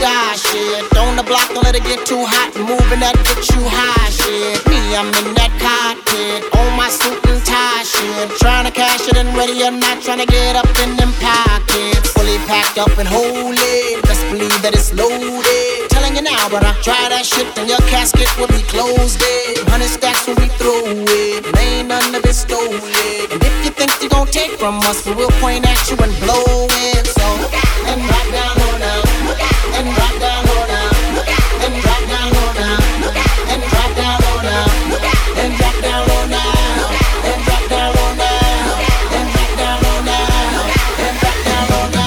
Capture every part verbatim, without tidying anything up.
die shit. On the block, don't let it get too hot. Moving that get you high shit. Me, I'm in that cockpit, on my suit and tie shit. Trying to cash it and ready or not, trying to get up in them pockets. Fully packed up and holy, best believe that it's loaded. Telling you now, but I try that shit, then your casket will be closed. Hundred stacks when we throw it, and ain't none of it stolen. And if you think you gon' take from us, we will point at you and blow it. So, and drop down low now, and drop down low now, and drop down low now, and drop down low now, and drop down low now, and drop down low now, and drop down low now, and drop down low now.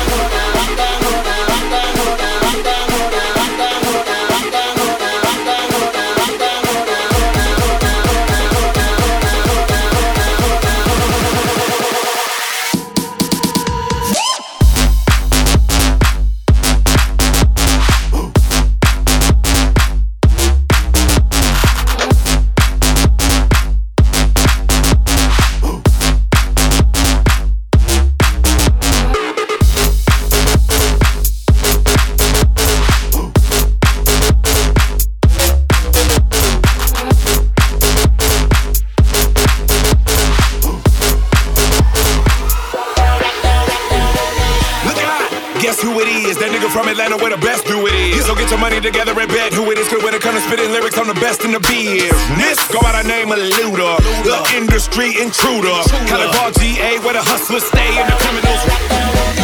Together and bet who it is good when it comes to spitting lyrics. I'm the best in the business. Go by the name of Luda, the industry intruder. California G A where the hustlers stay and the criminals.